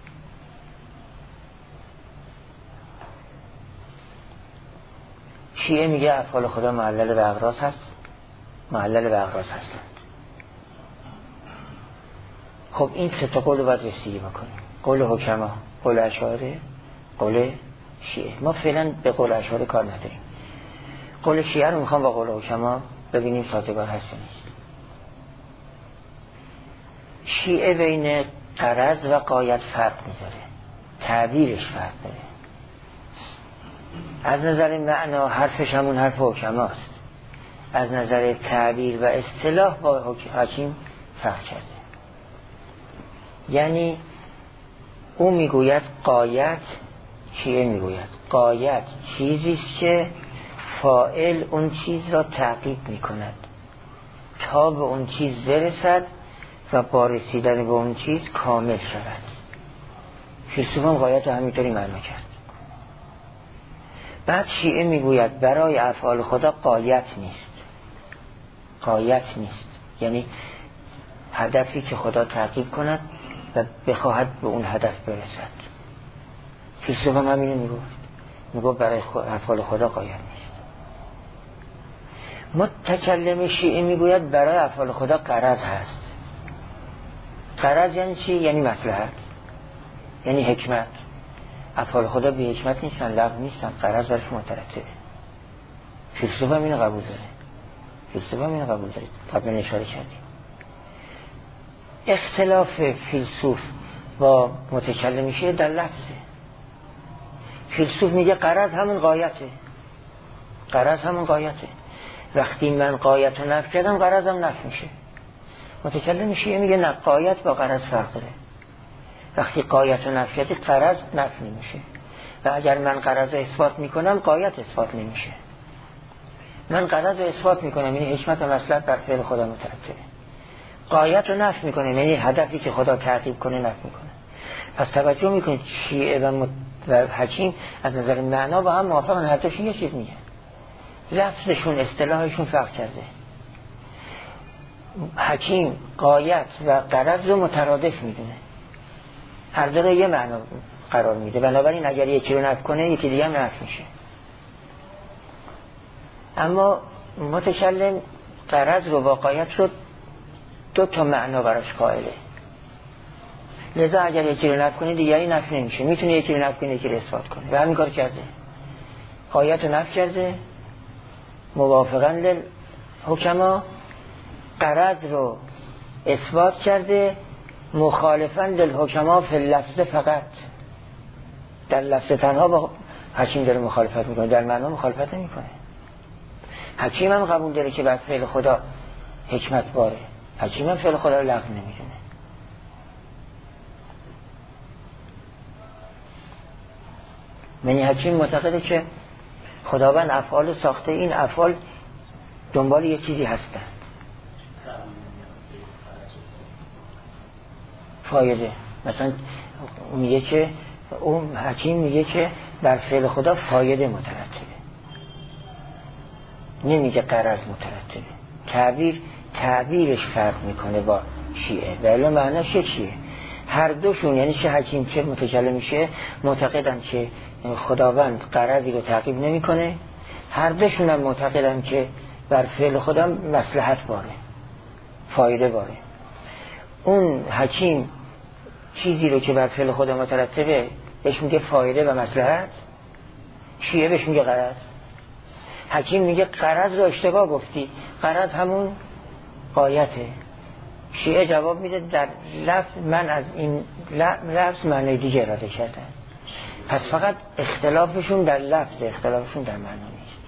شیعه میگه افعال خدا معلل به اغراض هست، معلل به اغراض هستند. خب این سه تا قول رو باید رسیدگی بکنیم، قول حکما، قول اشاعره، قول شیعه. ما فعلا به قول اشاعره کار نداریم. قول شیعه رو میخوام با قول حکما ببینیم سازگار هست یا نیست. شیعه بین غرض و غایت فرق میذاره، تعبیرش فرق داره. از نظر معنا حرفش همون حرف حکماست، از نظر تعبیر و اصطلاح با حکیم فرق کرده. یعنی او میگوید غایت، شیعه میگوید غایت چیزیست که فاعل اون چیز را تعقیب میکند تا به اون چیز برسد و با رسیدن به اون چیز کامل شود. فیلسوفان غایت رو همینطوری معنا کرد. بعد شیعه میگوید برای افعال خدا غایت نیست، غایت نیست یعنی هدفی که خدا تعقیب کند و بخواهد به اون هدف برسد. فیلسوفان همینو میگفت، میگفت برای افعال خدا غایت نیست. متکلم شیعه میگوید برای افعال خدا غرض هست. غرض یعنی چی؟ یعنی مصلحت، یعنی حکمت. افعال خدا بی حکمت نیستن، لغو نیستن، غرض برش مترتبه. فیلسوف هم اینو قبول داره، فیلسوف هم اینو قبول داره، قبل اشاره کردیم. اختلاف فیلسوف با متکلم شیعه در لفظه. فیلسوف میگه غرض همون غایته، غرض همون غایته. وقتی من غایت رو نفی کردم غرضم نفی میشه. متکلم شیعه میگه نه، غایت با غرض فرق داره. وقتی غایت رو نفی کردی غرض نفی نمیشه و اگر من غرض رو اثبات میکنم غایت اثبات نمیشه. من غرض رو اثبات میکنم یعنی حکمت و مصلحت بر فعل خدا مترتبه. غایت رو نفی میکنم یعنی هدفی که خدا تعقیب کنه نفی میکنه. پس توجه میکنید شیعه و, مت... و حکیم از نظر معنا با هم موافقن، هر دوشون یه چیز میگن، لفظشون اصطلاحشون فرق کرده. حکیم غایت و غرض رو مترادف میدونه، هر دو رو یه معنا قرار میده، بنابراین اگر یکی رو نفی کنه یکی دیگه هم نفی میشه. اما متکلم غرض رو با غایت رو دو تا معنا براش قائله، لذا اگر یکی رو نفی کنه دیگری نفی نمیشه، میتونه یکی رو نفی کنه یکی رو اثبات کنه و همین کار کرده. غایت رو نفی کرده موافقاً للحکما، غرض رو اثبات کرده مخالفاً للحکما فی اللفظ فقط. در لفظ تنها با حکیم داره مخالفت میکنه، در معنا مخالفت نمیکنه. حکیم هم قبول داره که بر فعل خدا حکمت باره، حکیم هم فعل خدا رو لغو نمیدونه. یعنی حکیم معتقده که خداوند افعال ساخته، این افعال دنبال یه چیزی هستن، فایده. مثلا میگه که اون حکیم میگه که در فعل خدا فایده مترتبه، نمیگه غرض مترتبه. تعبیر تعبیرش فرق میکنه با شیعه، ولی معناش چیه؟ هر دوشون یعنی چه حکیم چه متکلم میشه معتقدن که خداوند غرضی رو تعقیب نمیکنه، هر دوشون هم معتقدن که بر فعل خدا مصلحت باره، فایده باره. اون حکیم چیزی رو که بر فعل خدا مترتبه بهش میگه فایده و مصلحت، شیعه بهش میگه غرض. حکیم میگه غرض رو اشتباه گفتی، غرض همون غایته. شیعه جواب میده در لفظ من از این لفظ معنی دیگه اراده کردم. پس فقط اختلافشون در لفظ، اختلافشون در معنا نیست.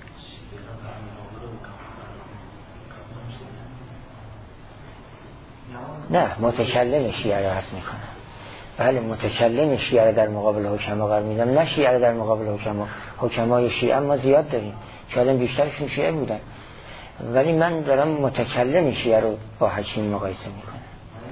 نه، متکلم شیعه رو حرف میکنم. بله، متکلم شیعه رو در مقابل حکما قرار میدم، نه شیعه رو در مقابل حکما. حکمای شیعه ما زیاد داریم، شاید بیشترشون شیعه بودن، ولی من دارم متکلم شیعه رو با حکیم مقایسه میکنم.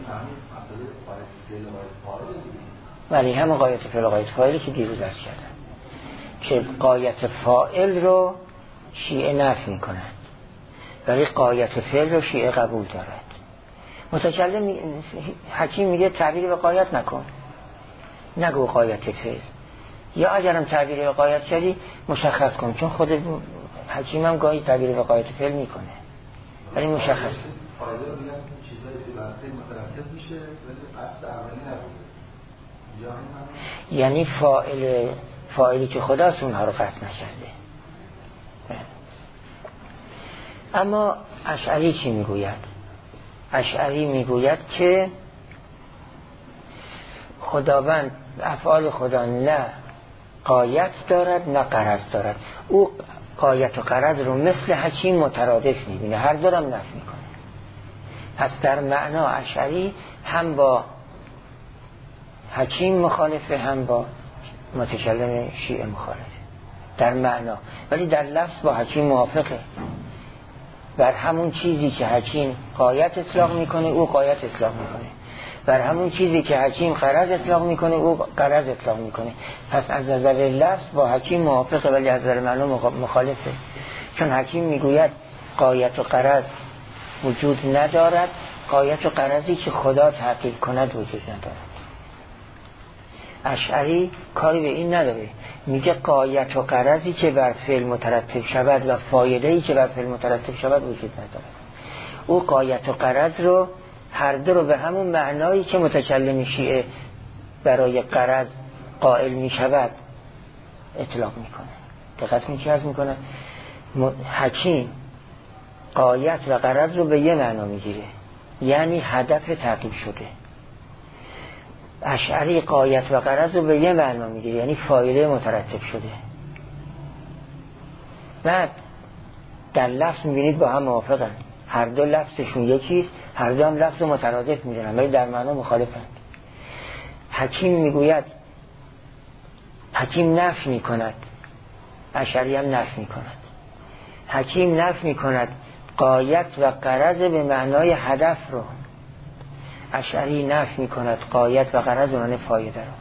ولی هم غایت فعل و غایت فاعلی که دیروز عرض کردم که غایت فاعل رو شیعه نفی میکنن ولی غایت فعل رو شیعه قبول دارد. متکلم حکیم میگه تعبیر به غایت نکن، نگو غایت فعل، یا اگرم تعبیر به غایت کردی مشخص کن، چون خود حکیم هم گاهی تعبیر به غایت فعل میکنه ولی مشخص. فایده رو میگن چیزایی که بر فعل مترتب میشه ولی قصد اولی نبوده، یعنی فاعل فاعلی که خداست اونها رو قصد نکرده. اما اشعری چی میگوید؟ اشعری میگوید که خداوند افعال خدا نه غایت دارد نه غرض دارد. او غایت و غرض رو مثل حکیم مترادف میبینه، هر دو هم نفی میکنه. پس در معنا اشعری هم با حکیم مخالفه هم با متکلم شیعه مخالفه در معنا، ولی در لفظ با حکیم موافقه. بر همون چیزی که حکیم غایت اطلاق میکنه او غایت اطلاق میکنه، بر همون چیزی که حکیم غرض اطلاق میکنه او غرض اطلاق میکنه. پس از نظر لفظ با حکیم موافقه ولی از نظر معنا مخالفه، چون حکیم میگوید غایت و غرض وجود ندارد، غایت و غرضی که خدا تحقیق کند وجود ندارد. اشعری کاری به این نداره، میگه غایت و غرضی که بر فعل مترتب شود و فایده‌ای که بر فعل مترتب شود وجود ندارد. او غایت و غرض رو هر دو رو به همون معنایی که متکلم شیعه برای غرض قائل میشود اطلاق میکنه. دقت میکنه عرض میکنه حکیم غایت و غرض رو به یه معنا میگیره، یعنی هدف تعقیب شده. اشعری غایت و غرض رو به یه معنا میگیره، یعنی فایده مترتب شده. بعد در لفظ میبینید با هم موافقن، هر دو لفظشون یکیست، هر دو هم لفظ مترادف میدونن ولی در معنا مخالفن. حکیم میگوید، حکیم نفی میکند، اشعری هم نفی میکند. حکیم نفی میکند غایت و غرض به معنای هدف رو، اشعری نفی میکند غایت و غرض به معنای فایده رو.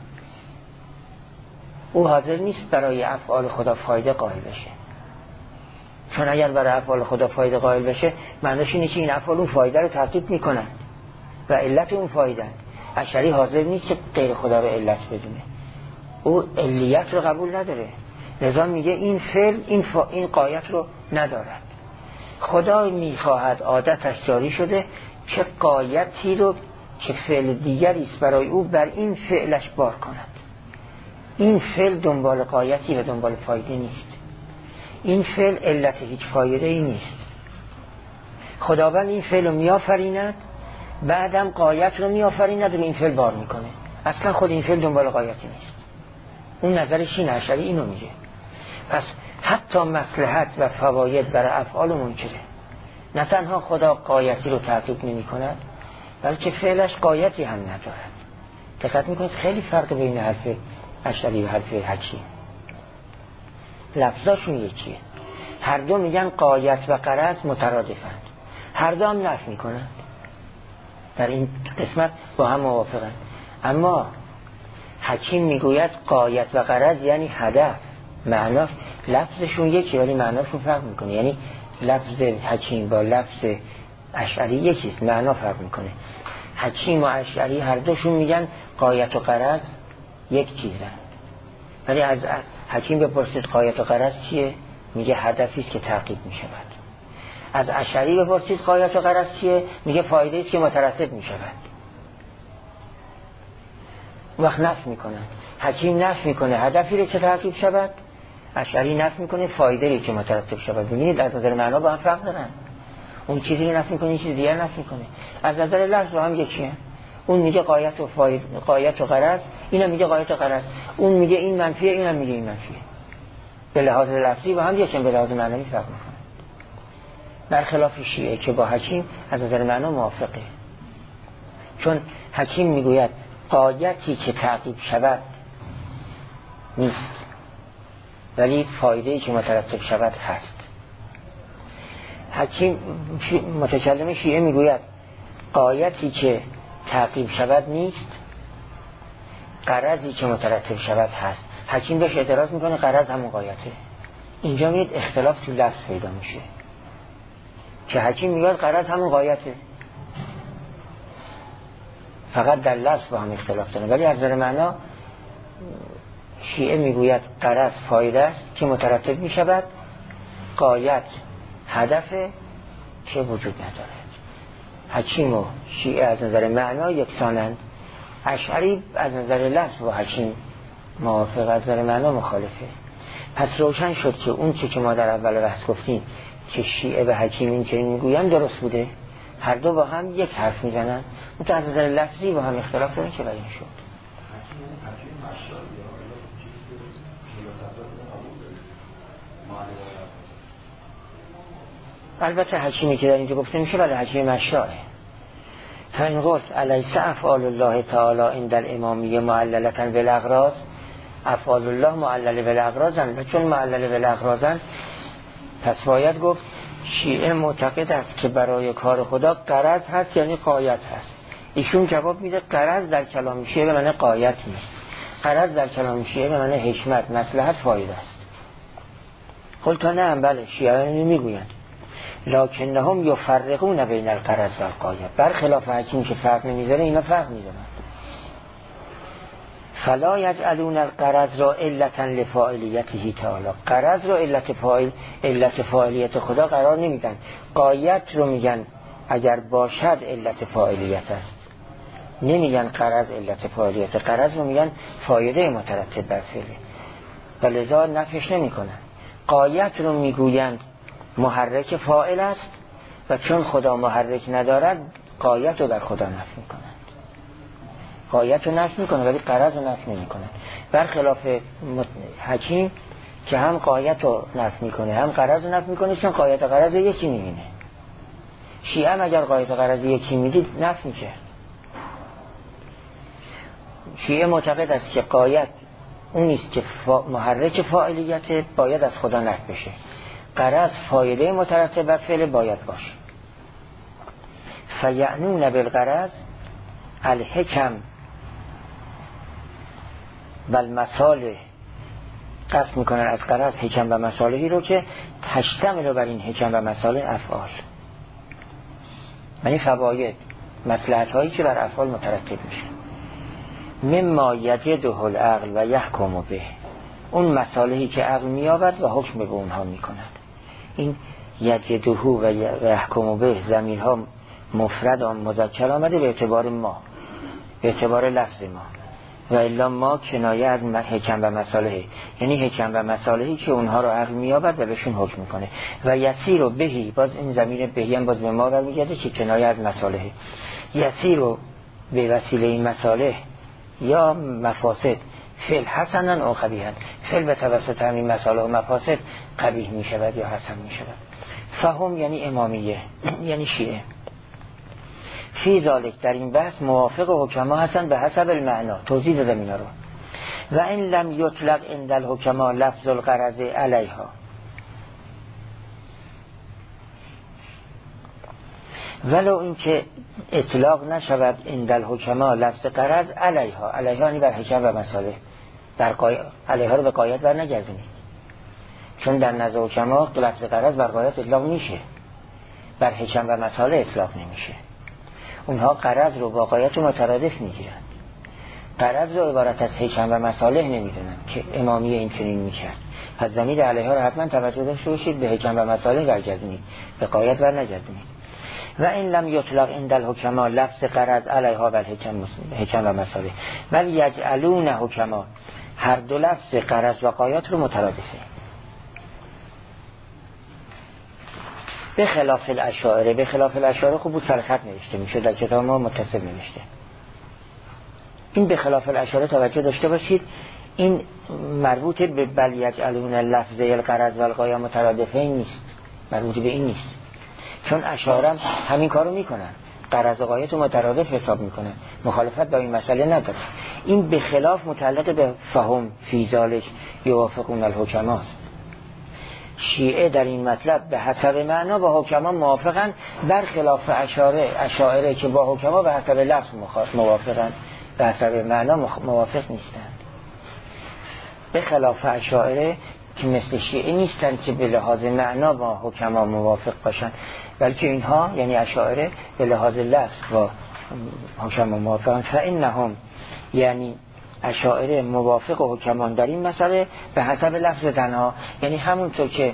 او حاضر نیست برای افعال خدا فایده قائل بشه، چون اگر برای افعال خدا فایده قائل بشه معنیش اینه که این افعال اون فایده رو تعقیب میکنن و علت اون فایده. اشعری حاضر نیست که غیر خدا رو علت بدونه، او علیت رو قبول نداره، لذا میگه این فعل این, فا... این غایت رو ندارد. خدا میخواهد، عادتش جاری شده که غایتی رو که فعل دیگری است برای او بر این فعلش بار کند. این فعل دنبال غایتی و دنبال فایده نیست، این فعل علت هیچ فایده ای نیست. خداوند این فعل رو میآفریند، بعدم غایت رو میآفریند و این فعل بار میکنه. اصلا خود این فعل دنبال غایتی نیست. اون نظرش این اشعری اینو میگه. پس حتی مصلحت و فواید برای افعال منکره. نه تنها خدا غایتی رو تعقیب نمی کند بلکه فعلش غایتی هم ندارد. دقت میکنید خیلی فرق بین حرف اشعری و حرف حکیم، لفظاشون یکیه، هر دو میگن غایت و غرض مترادفند، هر دو هم نفی میکنند، در این قسمت با هم موافقند. اما حکیم میگوید غایت و غرض یعنی هدف، معناش لفظشون یکی ولی معناشون فرق میکنه، یعنی لفظ حکیم با لفظ اشعری یکیست، معنا فرق میکنه. حکیم و اشعری هر دوشون میگن غایت و غرض یک چیزن، ولی از, از حکیم بپرسید غایت و غرض چیه؟ میگه هدفی است که تعقیب میشود. از اشعری بپرسید غایت و غرض چیه؟ میگه فایده است که مترتب میشود. وقت نفی میکنن، حکیم نفی میکنه هدفی رو که تعقیب شود، اشعری نفی میکنه فایده ای که مترتب شود. ببینید از نظر معنا با هم فرق دارن، اون چیزی رو نفی میکنه این چیز دیگر نفی میکنه. از نظر لفظ با هم یکیه، اون میگه غایت و فایده، غایت و غرض، اینم میگه غایت و غرض، اون میگه این منفیه اینم میگه این منفیه. به لحاظ لفظی با هم یکیه، به لحاظ معنوی فرق میکنه. برخلاف شیعه که با حکیم از نظر معنا موافقه، چون حکیم میگوید غایتی که تعقیب شود نیست ولی فایده‌ای که مترتب شود هست. حکیم متکلم شیعه میگوید غایتی که تعقیب شود نیست، غرضی که مترتب شود هست. حکیم بهش اعتراض میکنه غرض همون غایته. اینجا میاد اختلاف تو لفظ پیدا میشه که حکیم میگه غرض همون غایته، فقط در لفظ با هم اختلاف داره، ولی از نظر معنا شیعه میگوید غرض فایده است که مترتب میشود، غایت هدف که وجود ندارد. حکیم و شیعه از نظر معنا یکسانند، اشعری از نظر لفظ با حکیم موافق، از نظر معنا مخالفه. پس روشن شد که اون چه که ما در اول بحث گفتیم که شیعه و حکیم این چنین میگوین درست بوده؟ هر دو با هم یک حرف میزنن، اون از نظر لفظی با هم اختلاف دارن که بیان شد. البته حکیمی که در اینجا گفته میشه برای حکیم مشاعه. فإن قلت الیس افعال الله تعالی عند الامامیه معللة بالاغراض، افعال الله معلل بالاغراضن، چون معلل بالاغراضن پس باید گفت شیعه معتقد است که برای کار خدا غرض هست، یعنی غایت هست. ایشون جواب میده غرض در کلام شیعه به معنی غایت نیست، غرض در کلام شیعه به معنی حکمت، مصلحت، فایده است. قلت نه، بله شیعه میگویند لکنهم یفرقون بین الغرض و الغایه، برخلاف حکیم که فرق نمیذاره اینا فرق میذارن. فلا یجعلون الغرض را علتا لفاعلیته تعالی، غرض را علت فاعل علت فاعلیت خدا قرار نمیدن، غایت رو میگن اگر باشد علت فاعلیت است، نمیگن غرض علت فاعلیت، غرض رو میگن فایده مترتب بر فعل، ولذا نفیش نمیکنن. غایت رو میگویند محرک فاعل است و چون خدا محرک ندارد غایت رو در خدا نفی میکنند. غایت رو نفی میکنه ولی غرض رو نفی نمیکنه، برخلاف حکیم که هم غایت رو نفی میکنه هم غرض رو نفی میکنه، چون غایت و غرض یکی میبینه. شیعه هم اگر غایت و غرض یکی میدید نفی میشه. شیعه معتقد است که غایت اون نیست که فا... محرک فاعلیت باید از خدا نفی بشه، غرض فایده مترتب بر فعل باید باشه. فیعنون بالغرض الحکم و المصالح، قصد میکنن از غرض حکم و مصالحی رو که تشتمل بر این حکم و مصالح افعال، یعنی فواید، مصلحت هایی که بر افعال مترتب میشه. مما یجده العقل و یحکم به، اون مصالحی که عقل میابد و حکم به اونها میکند. این یجده و یحکم به ضمیرها مفرد آن مذکر آمده به اعتبار ما، به اعتبار لفظ ما، و الا ما کنایه از حکم و مصالحه، یعنی حکم و مصالحی که اونها رو عقل میابد و بهشون حکم میکنه. و یسیر و بهی، باز این ضمیر بهی هم باز به ما برمیگرده که کنایه از مصالحه. یسیر و به وسیله این مصالح یا مفاسد فعل حسنن او قبیحن، فعل به توسط همین مصالح و مفاسد قبیح میشود یا حسن میشود. فهم یعنی امامیه، یعنی شیعه. فی ذالک، در این بحث موافق حکما هستن به حسب المعنا، توضیح دادم اینا رو. و این لم یطلق عند الحکما لفظ الغرض علیها، ولو این که اطلاق نشود عند الحکما لفظ غرض علیها، علیها یعنی بر حکم و مصالح، بر قای... علیها رو به غایت بر نگردونید، چون در نزد حکما لفظ غرض بر غایت اطلاق میشه، بر حکم و مصالح اطلاق نمیشه. اونها غرض رو با غایت مترادف میگیرند، غرض رو عبارت از حکم و مصالح نمیدونن که امامیه این چنین میکرد. پس ضمیر علیها رو حتما توجه داشته باشید، به حکم و مصالح برگردونید، به غایت بر نگردونید. و این لم یطلق عند الحکما لفظ غرض علیها و الحکم حکم و مصالح، ولی یجعلون حکما، هر دو لفظ غرض و غایت رو مترادفه. به خلاف الاشاعره، به خلاف الاشاعره خوب بود سرخط نوشته میشه، در کتاب ما متصل نوشته. این به خلاف الاشاعره توجه داشته باشید، این مربوط به بل یجعلون لفظ الغرض و الغایه مترادفین نیست، مربوط به این نیست، چون اشاعره همین کارو میکنن، غرض و غایت رو مترادف حساب میکنن، مخالفت با این مسئله نداره. این به خلاف متعلق به فهم فی ذالک یوافقون الحکما است. شیعه در این مطلب به حسب معنا با حکما موافقن، برخلاف اشاعره اشاعره که با حکما به حسب لفظ موافقن، به حسب معنا موافق نیستند. به خلاف اشاعره که مثل شیعه نیستند که به لحاظ معنا با حکما موافق باشن، بلکه اینها یعنی اشاعره به لحاظ لفظ با حکما موافقن. فانهم یعنی اشاعره موافق و حکمان در این مسئله به حسب لفظ تنها، یعنی همونطور که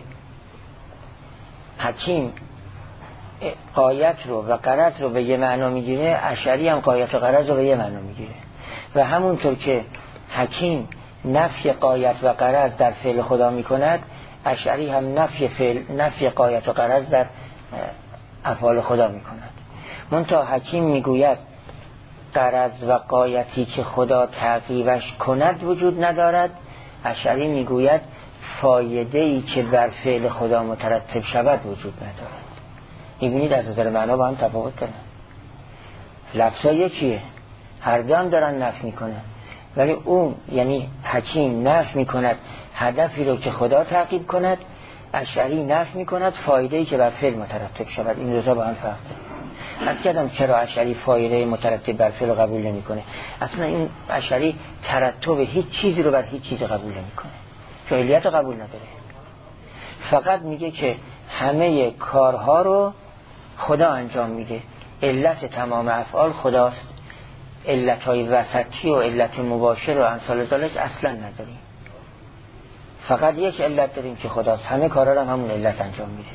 حکیم غایت رو و غرض رو به یه معنا میگیره، اشعری هم غایت و غرض رو به یه معنا میگیره، و همونطور که حکیم نفی غایت و غرض در فعل خدا میکند، اشعری هم نفی فعل، نفی غایت و غرض در افعال خدا میکند. منتها حکیم میگوید غرض و غایتی که خدا تعقیبش کند وجود ندارد. اشعری میگوید فایده ای که بر فعل خدا مترتب شود وجود ندارد. میبینید از نظر معنا با هم تفاوت دارن. لفظا یکیه، هر دو هم دارن نفی میکنن، ولی اون یعنی حکیم نفی میکند هدفی رو که خدا تعقیب کند، اشعری نفی میکند فایده ای که بر فعل مترتب شود. این دوتا با هم فرق داره. از کدام چرا اشعری فایده مترتب بر فعل قبول نمیکنه؟ اصلا این اشعری ترتب هیچ چیزی رو بر هیچ چیز قبول نمیکنه، فعلیت رو قبول نداره. فقط میگه که همه کارها رو خدا انجام میده، علت تمام افعال خداست، علتهای وسطی و علت مباشر و امثال ذالک اصلا نداریم. فقط یک علت داریم که خداست، همه کارها رو هم همون علت انجام میده.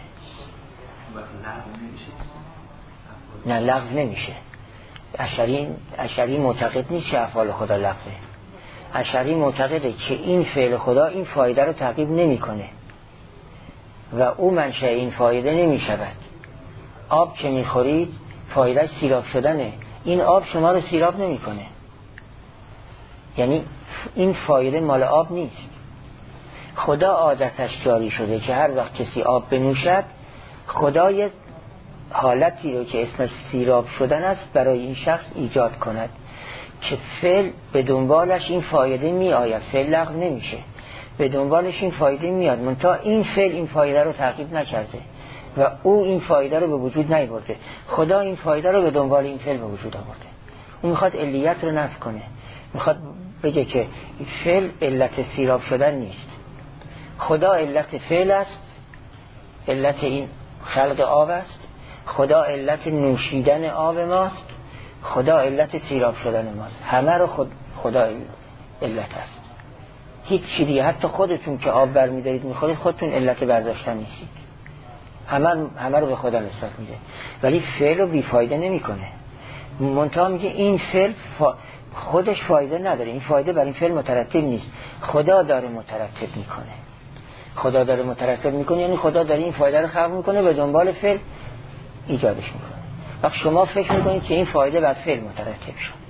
نه لغو نمیشه. اشعری اشعری معتقد نیست که افعال خدا لغوه. اشعری معتقده که این فعل خدا این فایده رو تعقیب نمیکنه و او منشأ این فایده نمیشود. آب که میخورید فایده سیراب شدنه، این آب شما رو سیراب نمیکنه، یعنی این فایده مال آب نیست. خدا عادتش جاری شده که هر وقت کسی آب بنوشد خدا یک حالتی رو که اسمش سیراب شدن است برای این شخص ایجاد کند که فعل به دنبالش این فایده می آید، فعل لغو نمیشه، به دنبالش این فایده میاد، منتها این فعل این فایده رو تعقیب نکرده و او این فایده رو به وجود نیاورده. خدا این فایده رو به دنبال این فعل به وجود آورده. اون میخواد علیت رو نفی کنه، میخواد بگه که فعل علت سیراب شدن نیست، خدا علت فعل است، علت این خلق آب است، خدا علت نوشیدن آب ماست، خدا علت سیراب شدن ماست. همه رو خود خدا علت است. هیچ چیزی، حتی خودتون که آب برمی‌دارید میخورید خودتون علت برداشتن نیستید، همه همه رو به خدا نسبت میده، ولی فعل رو بیفایده نمیکنه. منتها میگه این فعل فا... خودش فایده نداره، این فایده بر این فعل مترتب نیست، خدا داره مترتب میکنه. خدا داره مترتب میکنه یعنی خدا داره این فایده رو خلق میکنه به دنبال فعل ایجادش میکنه. وقت شما فکر میکنید که این فایده بر فعل مترتب شد.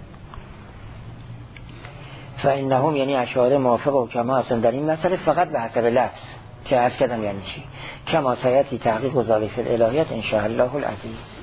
فإنهم یعنی اشاعره موافق و کما اصلا در این مسئله فقط به حسب لفظ که عرض کردم یعنی چی، کما سیاتی تحقیق و ظاهر الالهیات ان شاء الله العزیز.